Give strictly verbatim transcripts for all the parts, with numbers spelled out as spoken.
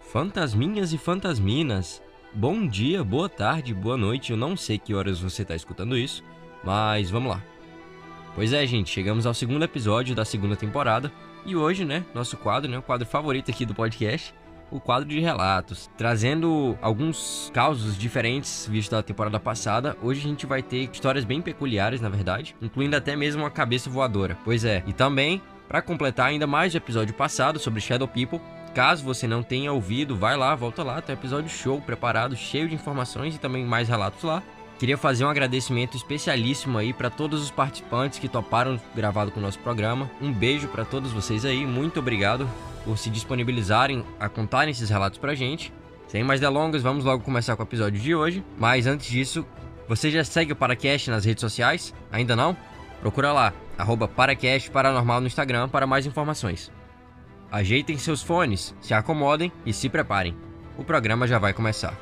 Fantasminhas e fantasminas, bom dia, boa tarde, boa noite, eu não sei que horas você está escutando isso, mas vamos lá. Pois é, gente, chegamos ao segundo episódio da segunda temporada e hoje, né, nosso quadro, né, o quadro favorito aqui do podcast, o quadro de relatos, trazendo alguns causos diferentes vistos da temporada passada. Hoje a gente vai ter histórias bem peculiares, na verdade, incluindo até mesmo uma cabeça voadora. Pois é, e também, para completar ainda mais o episódio passado sobre Shadow People, caso você não tenha ouvido, vai lá, volta lá, tem um episódio show preparado, cheio de informações e também mais relatos lá. Queria fazer um agradecimento especialíssimo aí para todos os participantes que toparam gravar com o nosso programa. Um beijo para todos vocês aí, muito obrigado por se disponibilizarem a contarem esses relatos pra gente. Sem mais delongas, vamos logo começar com o episódio de hoje. Mas antes disso, você já segue o Paracast nas redes sociais? Ainda não? Procura lá, arroba Paracast Paranormal no Instagram para mais informações. Ajeitem seus fones, se acomodem e se preparem. O programa já vai começar.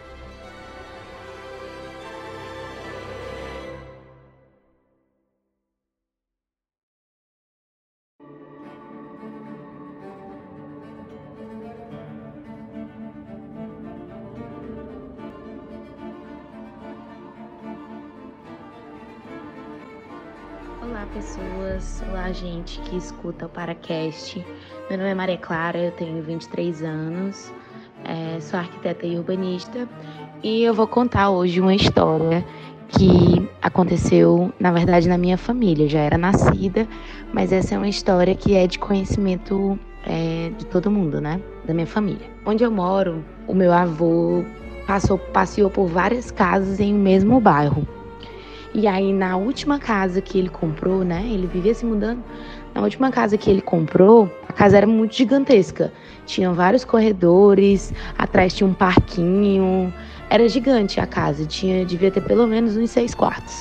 Olá pessoas, olá gente que escuta o Paracast. Meu nome é Maria Clara, eu tenho vinte e três anos, é, sou arquiteta e urbanista e eu vou contar hoje uma história que aconteceu, na verdade, na minha família. Eu já era nascida, mas essa é uma história que é de conhecimento é, de todo mundo, né? Da minha família. Onde eu moro, o meu avô passou, passeou por várias casas em um mesmo bairro. E aí, na última casa que ele comprou, né? Ele vivia se mudando. Na última casa que ele comprou, a casa era muito gigantesca. Tinha vários corredores, atrás tinha um parquinho. Era gigante a casa, tinha, devia ter pelo menos uns seis quartos.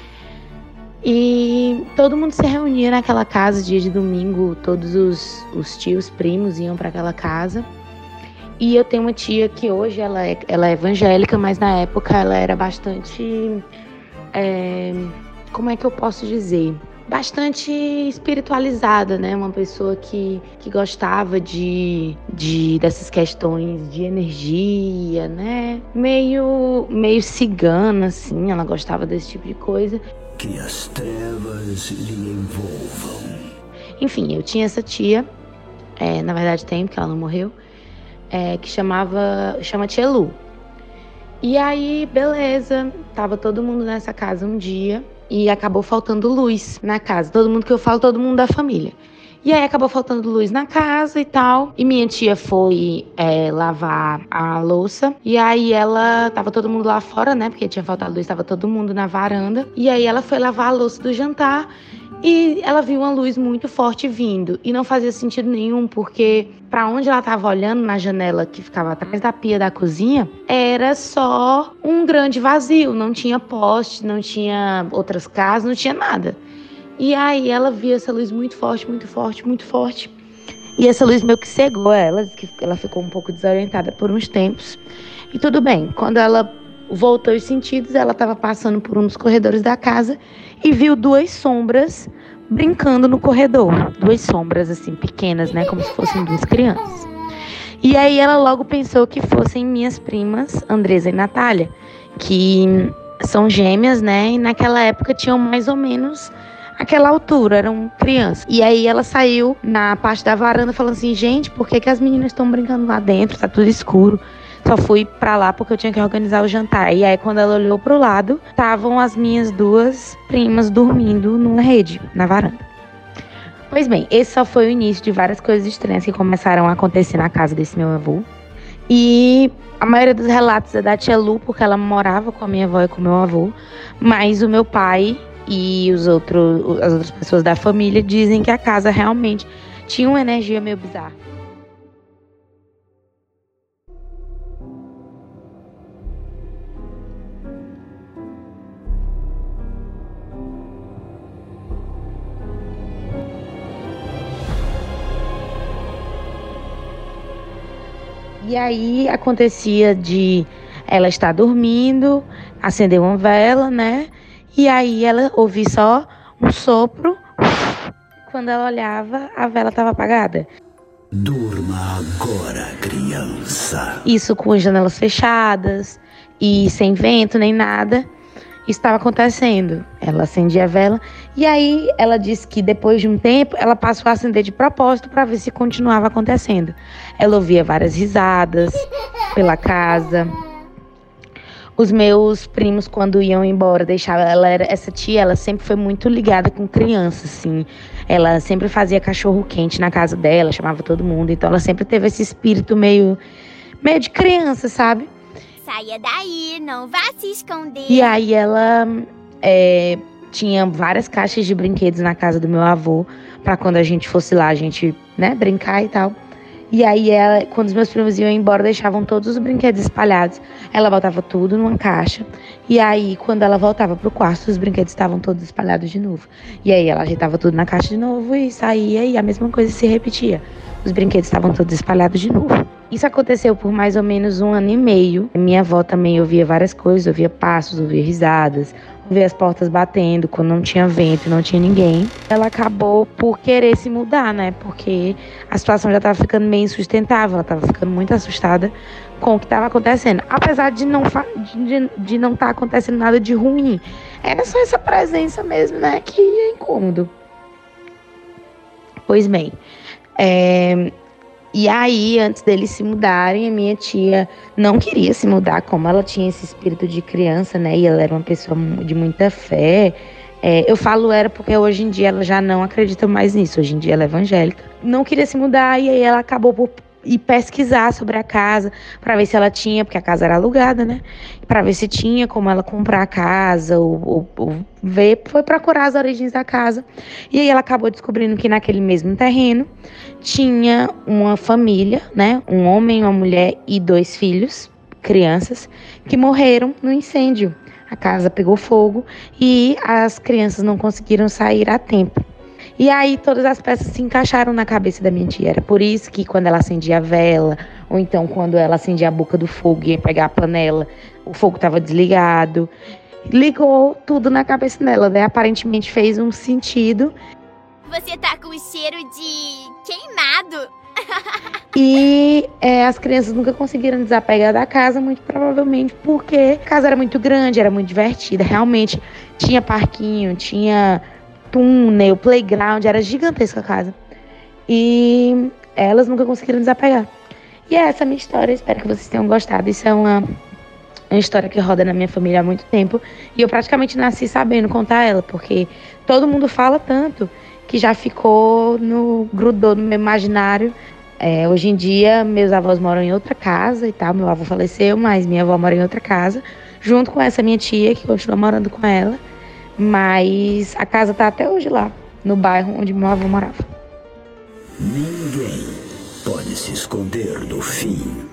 E todo mundo se reunia naquela casa, dia de domingo. Todos os, os tios, primos iam para aquela casa. E eu tenho uma tia que hoje ela é, ela é evangélica, mas na época ela era bastante... É, como é que eu posso dizer? Bastante espiritualizada, né? Uma pessoa que, que gostava de, de dessas questões de energia, né? Meio, meio cigana, assim. Ela gostava desse tipo de coisa. Que as trevas lhe envolvam. Enfim, eu tinha essa tia, é, na verdade tem, porque ela não morreu, é, que chamava, chama Tia Lu. E aí, beleza, tava todo mundo nessa casa um dia e acabou faltando luz na casa. Todo mundo que eu falo, todo mundo da família. E aí acabou faltando luz na casa e tal. E minha tia foi é, lavar a louça. E aí ela, tava todo mundo lá fora, né? Porque tinha faltado luz, tava todo mundo na varanda. E aí ela foi lavar a louça do jantar. E ela viu uma luz muito forte vindo. E não fazia sentido nenhum, porque pra onde ela tava olhando, na janela que ficava atrás da pia da cozinha, era só um grande vazio. Não tinha poste, não tinha outras casas, não tinha nada. E aí ela viu essa luz muito forte, muito forte, muito forte. E essa luz meio que cegou ela, que ela ficou um pouco desorientada por uns tempos. E tudo bem, quando ela voltou os sentidos, ela estava passando por um dos corredores da casa e viu duas sombras brincando no corredor. Duas sombras, assim, pequenas, né? Como se fossem duas crianças. E aí ela logo pensou que fossem minhas primas, Andresa e Natália, que são gêmeas, né? E naquela época tinham mais ou menos aquela altura, eram crianças. E aí ela saiu na parte da varanda falando assim, gente, por que que as meninas estão brincando lá dentro? Tá tudo escuro. Só fui pra lá porque eu tinha que organizar o jantar. E aí, quando ela olhou pro lado, estavam as minhas duas primas dormindo numa rede, na varanda. Pois bem, esse só foi o início de várias coisas estranhas que começaram a acontecer na casa desse meu avô. E a maioria dos relatos é da tia Lu, porque ela morava com a minha avó e com o meu avô. Mas o meu pai e os outros, as outras pessoas da família dizem que a casa realmente tinha uma energia meio bizarra. E aí acontecia de ela estar dormindo, acender uma vela, né? E aí ela ouvia só um sopro. Quando ela olhava, a vela estava apagada. Durma Durma agora, criança. Isso com as janelas fechadas e sem vento nem nada. Estava acontecendo. Ela acendia a vela e aí ela disse que depois de um tempo ela passou a acender de propósito para ver se continuava acontecendo. Ela ouvia várias risadas pela casa. Os meus primos, quando iam embora, deixavam ela. Era, essa tia, ela sempre foi muito ligada com criança, assim. Ela sempre fazia cachorro quente na casa dela, chamava todo mundo. Então ela sempre teve esse espírito meio, meio de criança, sabe? Saia daí, não vá se esconder. E aí ela é, tinha várias caixas de brinquedos na casa do meu avô, pra quando a gente fosse lá, a gente, né, brincar e tal. E aí ela, quando os meus primos iam embora, deixavam todos os brinquedos espalhados. Ela botava tudo numa caixa. E aí, quando ela voltava pro quarto, os brinquedos estavam todos espalhados de novo. E aí ela ajeitava tudo na caixa de novo e saía, e a mesma coisa se repetia. Os brinquedos estavam todos espalhados de novo. Isso aconteceu por mais ou menos um ano e meio. Minha avó também ouvia várias coisas, ouvia passos, ouvia risadas, ouvia as portas batendo quando não tinha vento, não tinha ninguém. Ela acabou por querer se mudar, né? Porque a situação já estava ficando meio insustentável, ela estava ficando muito assustada com o que estava acontecendo. Apesar de não fa- de, de não estar tá acontecendo nada de ruim. Era só essa presença mesmo, né? Que é incômodo. Pois bem, é... E aí, antes deles se mudarem, a minha tia não queria se mudar, como ela tinha esse espírito de criança, né? E ela era uma pessoa de muita fé. É, eu falo era porque hoje em dia ela já não acredita mais nisso. Hoje em dia ela é evangélica. Não queria se mudar e aí ela acabou por ir pesquisar sobre a casa para ver se ela tinha, porque a casa era alugada, né? Para ver se tinha como ela comprar a casa ou, ou, ou ver, foi procurar as origens da casa. E aí ela acabou descobrindo que naquele mesmo terreno tinha uma família, né? Um homem, uma mulher e dois filhos, crianças, que morreram no incêndio. A casa pegou fogo e as crianças não conseguiram sair a tempo. E aí todas as peças se encaixaram na cabeça da minha tia. Era por isso que quando ela acendia a vela, ou então quando ela acendia a boca do fogo e ia pegar a panela, o fogo estava desligado. Ligou tudo na cabeça dela, né? Aparentemente fez um sentido. Você tá com cheiro de queimado. E é, as crianças nunca conseguiram desapegar da casa, muito provavelmente porque a casa era muito grande, era muito divertida. Realmente tinha parquinho, tinha túnel, playground, era gigantesca a casa. E elas nunca conseguiram desapegar. E é essa a minha história, espero que vocês tenham gostado. Isso é uma, uma história que roda na minha família há muito tempo. E eu praticamente nasci sabendo contar ela, porque todo mundo fala tanto que já ficou no grudou no meu imaginário. É, hoje em dia, meus avós moram em outra casa e tal. Meu avô faleceu, mas minha avó mora em outra casa, junto com essa minha tia, que continua morando com ela. Mas a casa tá até hoje lá, no bairro onde meu avô morava. Ninguém pode se esconder do fim.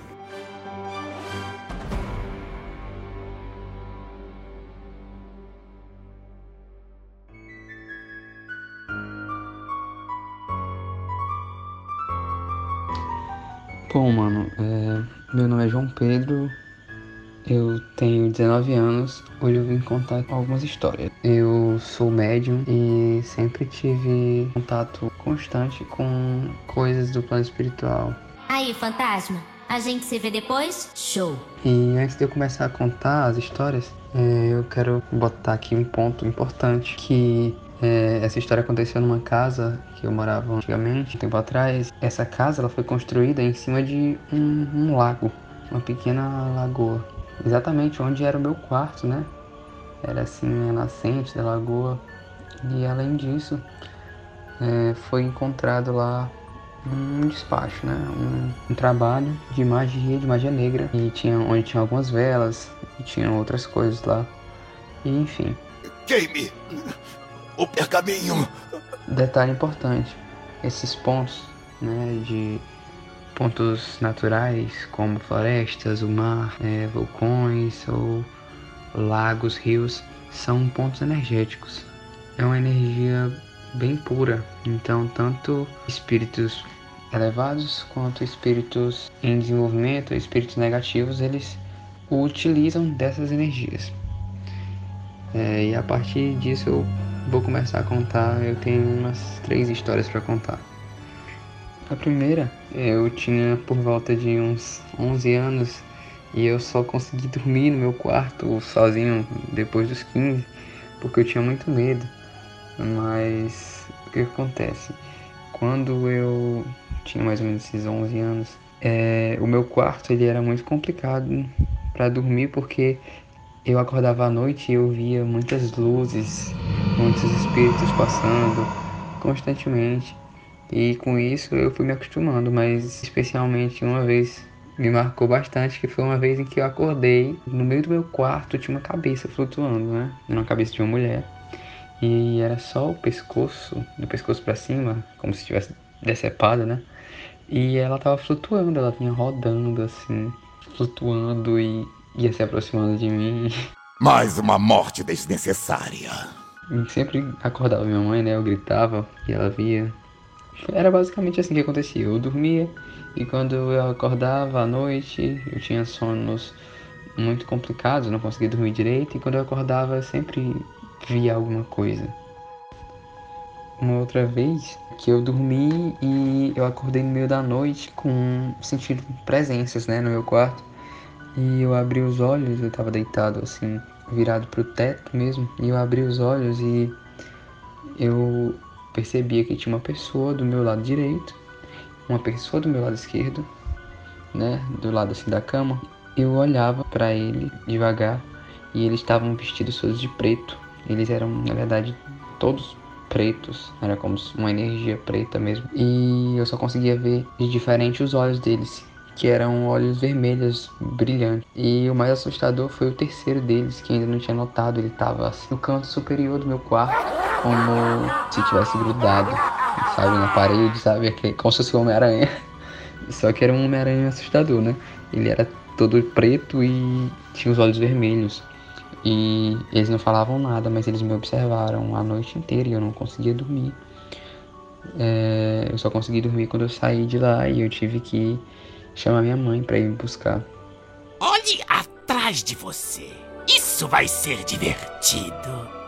Bom, mano, é, meu nome é João Pedro, eu tenho dezenove anos, hoje eu vim contar algumas histórias. Eu sou médium e sempre tive contato constante com coisas do plano espiritual. Aí, fantasma, a gente se vê depois? Show! E antes de eu começar a contar as histórias, é, eu quero botar aqui um ponto importante, que é, essa história aconteceu numa casa que eu morava antigamente, um tempo atrás. Essa casa ela foi construída em cima de um, um lago, uma pequena lagoa, exatamente onde era o meu quarto, né? Era assim a nascente da lagoa. E além disso, é, foi encontrado lá um despacho, né? Um, um trabalho de magia, de magia negra, e tinha, onde tinha algumas velas e tinha outras coisas lá. E enfim. Queime o pergaminho. Detalhe importante: esses pontos, né, de pontos naturais como florestas, o mar, é, vulcões ou lagos, rios, são pontos energéticos. É uma energia bem pura, então tanto espíritos elevados quanto espíritos em desenvolvimento, espíritos negativos, eles utilizam dessas energias. É, e a partir disso eu vou começar a contar. Eu tenho umas três histórias para contar. A primeira, eu tinha por volta de uns onze anos e eu só consegui dormir no meu quarto sozinho depois dos quinze, porque eu tinha muito medo. Mas o que acontece? Quando eu tinha mais ou menos esses onze anos, é, o meu quarto ele era muito complicado para dormir, porque eu acordava à noite e eu via muitas luzes, muitos espíritos passando constantemente. E com isso eu fui me acostumando, mas especialmente uma vez me marcou bastante, que foi uma vez em que eu acordei, no meio do meu quarto tinha uma cabeça flutuando, né? Era uma cabeça de uma mulher. E era só o pescoço, do pescoço pra cima, como se tivesse decepado, né? E ela tava flutuando, ela vinha rodando assim, flutuando e ia se aproximando de mim. Mais uma morte desnecessária. E sempre acordava minha mãe, né? Eu gritava e ela via. Era basicamente assim que acontecia. Eu dormia e quando eu acordava à noite, eu tinha sonos muito complicados, eu não conseguia dormir direito. E quando eu acordava, eu sempre via alguma coisa. Uma outra vez que eu dormi e eu acordei no meio da noite com sentindo presenças, né, no meu quarto. E eu abri os olhos, eu tava deitado assim, virado pro teto mesmo. E eu abri os olhos e eu percebia que tinha uma pessoa do meu lado direito, uma pessoa do meu lado esquerdo, né, do lado assim da cama. Eu olhava pra ele devagar e eles estavam vestidos todos de preto. Eles eram, na verdade, todos pretos, era como uma energia preta mesmo. E eu só conseguia ver de diferente os olhos deles, que eram olhos vermelhos, brilhantes. E o mais assustador foi o terceiro deles, que ainda não tinha notado. Ele estava assim, no canto superior do meu quarto, como se tivesse grudado, sabe, na parede, sabe, como se fosse um Homem-Aranha. Só que era um Homem-Aranha assustador, né? Ele era todo preto e tinha os olhos vermelhos. E eles não falavam nada, mas eles me observaram a noite inteira e eu não conseguia dormir. É, eu só consegui dormir quando eu saí de lá e eu tive que chamar minha mãe pra ir me buscar. Olhe atrás de você. Isso vai ser divertido.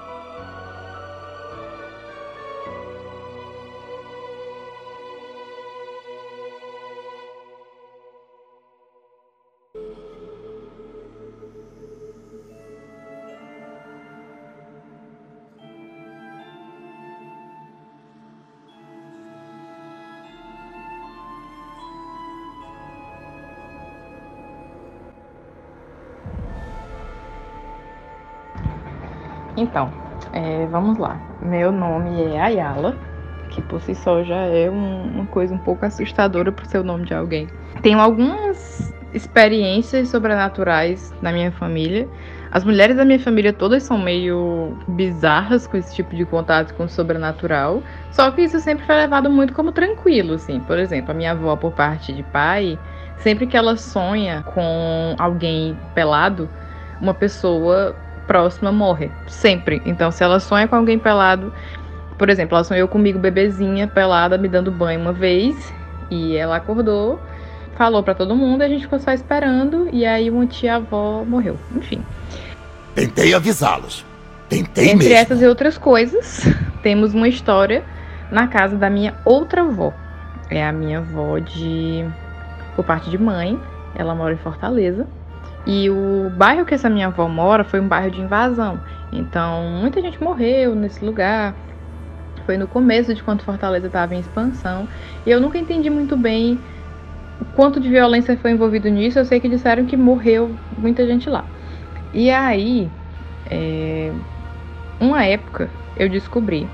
Então, é, vamos lá. Meu nome é Ayala, que por si só já é um, uma coisa um pouco assustadora por ser o nome de alguém. Tenho algumas experiências sobrenaturais na minha família. As mulheres da minha família todas são meio bizarras com esse tipo de contato com o sobrenatural, só que isso sempre foi levado muito como tranquilo, assim. Por exemplo, a minha avó, por parte de pai, sempre que ela sonha com alguém pelado, uma pessoa próxima morre, sempre. Então, se ela sonha com alguém pelado, por exemplo, ela sonhou comigo bebezinha, pelada, me dando banho uma vez, e ela acordou, falou pra todo mundo, e a gente ficou só esperando, e aí uma tia-avó morreu. Enfim. Tentei avisá-los. Tentei Entre mesmo. essas e outras coisas, temos uma história na casa da minha outra avó. É a minha avó de... por parte de mãe, ela mora em Fortaleza. E o bairro que essa minha avó mora foi um bairro de invasão. Então, muita gente morreu nesse lugar. Foi no começo de quando Fortaleza estava em expansão. E eu nunca entendi muito bem o quanto de violência foi envolvido nisso. Eu sei que disseram que morreu muita gente lá. E aí, é... uma época, eu descobri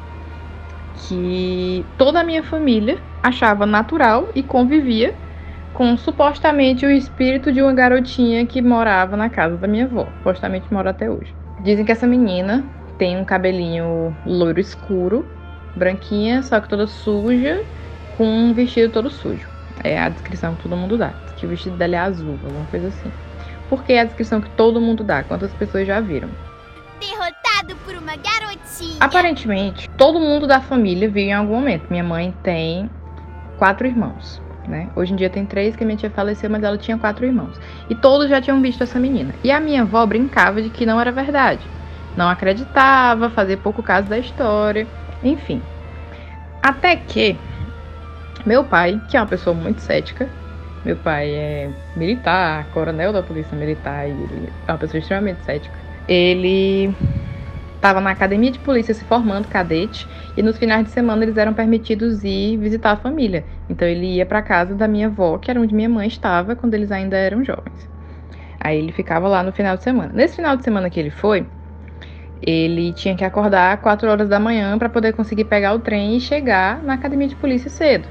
que toda a minha família achava natural e convivia com supostamente o espírito de uma garotinha que morava na casa da minha avó. Supostamente mora até hoje. Dizem que essa menina tem um cabelinho loiro escuro, branquinha, só que toda suja, com um vestido todo sujo. É a descrição que todo mundo dá. Que o vestido dela é azul, alguma coisa assim. Porque é a descrição que todo mundo dá. Quantas pessoas já viram? Derrotado por uma garotinha. Aparentemente, todo mundo da família viu em algum momento. Minha mãe tem quatro irmãos. Né? Hoje em dia tem três, que minha tia faleceu, mas ela tinha quatro irmãos. E todos já tinham visto essa menina. E a minha avó brincava de que não era verdade. Não acreditava, fazia pouco caso da história. Enfim. Até que Meu pai, que é uma pessoa muito cética, meu pai é militar, coronel da polícia militar, e ele é uma pessoa extremamente cética. Ele estava na academia de polícia se formando, cadete, e nos finais de semana eles eram permitidos ir visitar a família. Então ele ia para casa da minha avó, que era onde minha mãe estava quando eles ainda eram jovens. Aí ele ficava lá no final de semana. Nesse final de semana que ele foi, ele tinha que acordar às quatro horas da manhã para poder conseguir pegar o trem e chegar na academia de polícia cedo.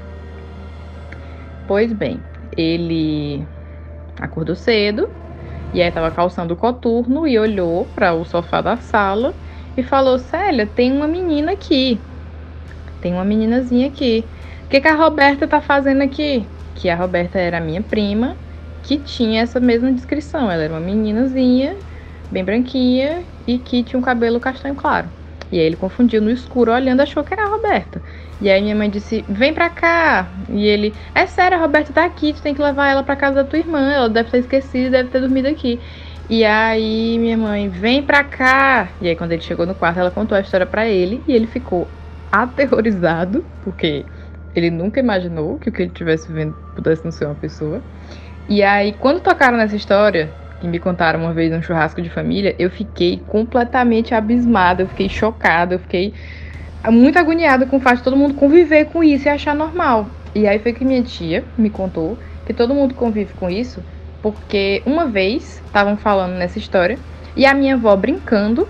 Pois bem, ele acordou cedo e aí estava calçando o coturno e olhou para o sofá da sala e falou: Célia, tem uma menina aqui, tem uma meninazinha aqui. O que, que a Roberta tá fazendo aqui? Que a Roberta era a minha prima, que tinha essa mesma descrição. Ela era uma meninazinha, bem branquinha e que tinha um cabelo castanho claro. E aí ele confundiu no escuro, olhando, achou que era a Roberta. E aí minha mãe disse: vem pra cá. E ele: é sério, a Roberta tá aqui, tu tem que levar ela pra casa da tua irmã, ela deve ter esquecido, deve ter dormido aqui. E aí minha mãe: vem pra cá. E aí quando ele chegou no quarto, ela contou a história pra ele e ele ficou aterrorizado, porque ele nunca imaginou que o que ele estivesse vendo pudesse não ser uma pessoa. E aí quando tocaram nessa história, que me contaram uma vez num churrasco de família, eu fiquei completamente abismada, eu fiquei chocada, eu fiquei muito agoniada com o fato de todo mundo conviver com isso e achar normal. E aí foi que minha tia me contou que todo mundo convive com isso, porque uma vez estavam falando nessa história e a minha avó, brincando,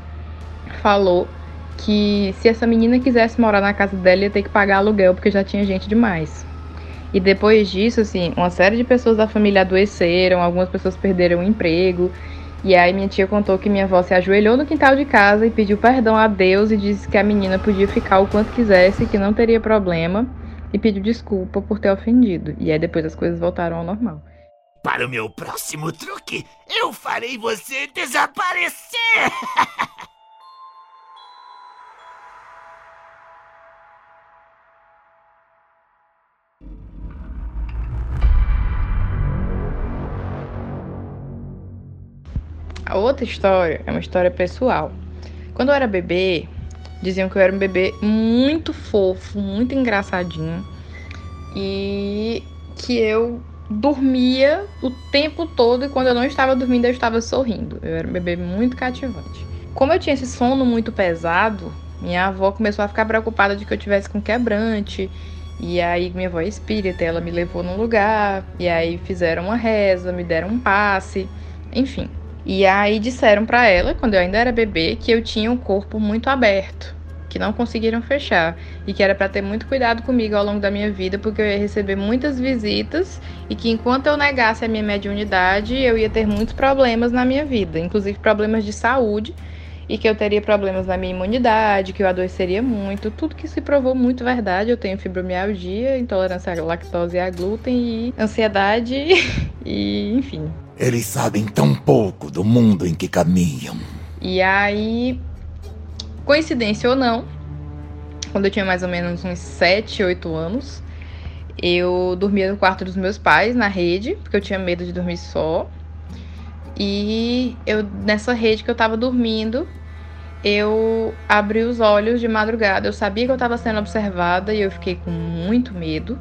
falou que se essa menina quisesse morar na casa dela, ia ter que pagar aluguel, porque já tinha gente demais. E depois disso, assim, uma série de pessoas da família adoeceram, algumas pessoas perderam o emprego. E aí minha tia contou que minha avó se ajoelhou no quintal de casa e pediu perdão a Deus e disse que a menina podia ficar o quanto quisesse, que não teria problema, e pediu desculpa por ter ofendido. E aí depois as coisas voltaram ao normal. Para o meu próximo truque, eu farei você desaparecer! A outra história é uma história pessoal. Quando eu era bebê, diziam que eu era um bebê muito fofo, muito engraçadinho, e que eu dormia o tempo todo, e quando eu não estava dormindo eu estava sorrindo. Eu era um bebê muito cativante. Como eu tinha esse sono muito pesado, minha avó começou a ficar preocupada de que eu tivesse com quebrante. E aí minha avó é espírita, ela me levou num lugar, e aí fizeram uma reza, me deram um passe, enfim. E aí disseram pra ela, quando eu ainda era bebê, que eu tinha um corpo muito aberto, que não conseguiram fechar, e que era pra ter muito cuidado comigo ao longo da minha vida, porque eu ia receber muitas visitas, e que enquanto eu negasse a minha mediunidade, eu ia ter muitos problemas na minha vida, inclusive problemas de saúde, e que eu teria problemas na minha imunidade, que eu adoeceria muito, tudo que se provou muito verdade. Eu tenho fibromialgia, intolerância à lactose e a glúten, e ansiedade, e enfim. Eles sabem tão pouco do mundo em que caminham. E aí, coincidência ou não, quando eu tinha mais ou menos uns sete, oito anos, eu dormia no quarto dos meus pais, na rede, porque eu tinha medo de dormir só. E eu, nessa rede que eu tava dormindo, eu abri os olhos de madrugada. Eu sabia que eu tava sendo observada e eu fiquei com muito medo.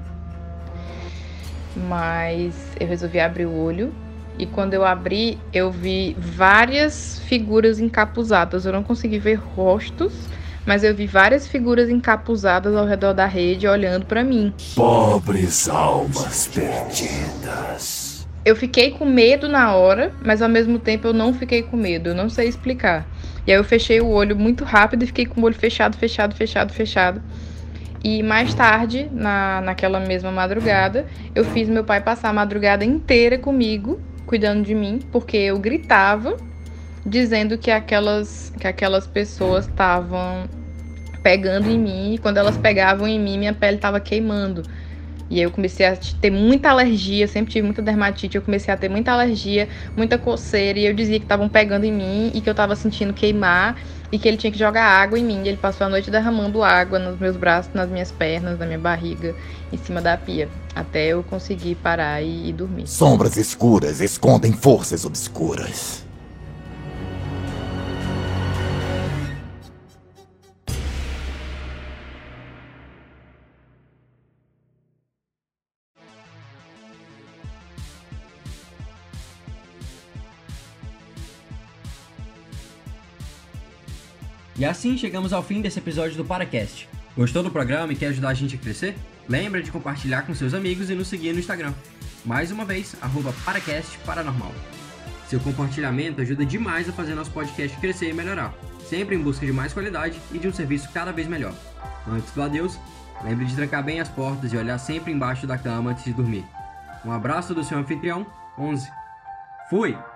Mas eu resolvi abrir o olho. E quando eu abri, eu vi várias figuras encapuzadas. Eu não consegui ver rostos, mas eu vi várias figuras encapuzadas ao redor da rede, olhando pra mim. Pobres almas perdidas. Eu fiquei com medo na hora, mas ao mesmo tempo eu não fiquei com medo. Eu não sei explicar. E aí eu fechei o olho muito rápido e fiquei com o olho fechado, fechado, fechado, fechado. E mais tarde, na, naquela mesma madrugada, eu fiz meu pai passar a madrugada inteira comigo, cuidando de mim, porque eu gritava, dizendo que aquelas, que aquelas pessoas estavam pegando em mim, e quando elas pegavam em mim, minha pele estava queimando. E aí eu comecei a ter muita alergia, sempre tive muita dermatite, eu comecei a ter muita alergia, muita coceira, e eu dizia que estavam pegando em mim e que eu estava sentindo queimar e que ele tinha que jogar água em mim. E ele passou a noite derramando água nos meus braços, nas minhas pernas, na minha barriga, em cima da pia, até eu conseguir parar e, e dormir. Sombras escuras escondem forças obscuras. E assim chegamos ao fim desse episódio do Paracast. Gostou do programa e quer ajudar a gente a crescer? Lembra de compartilhar com seus amigos e nos seguir no Instagram. Mais uma vez, arroba Paracast Paranormal. Seu compartilhamento ajuda demais a fazer nosso podcast crescer e melhorar, sempre em busca de mais qualidade e de um serviço cada vez melhor. Antes do adeus, lembre de trancar bem as portas e olhar sempre embaixo da cama antes de dormir. Um abraço do seu anfitrião, onze. Fui!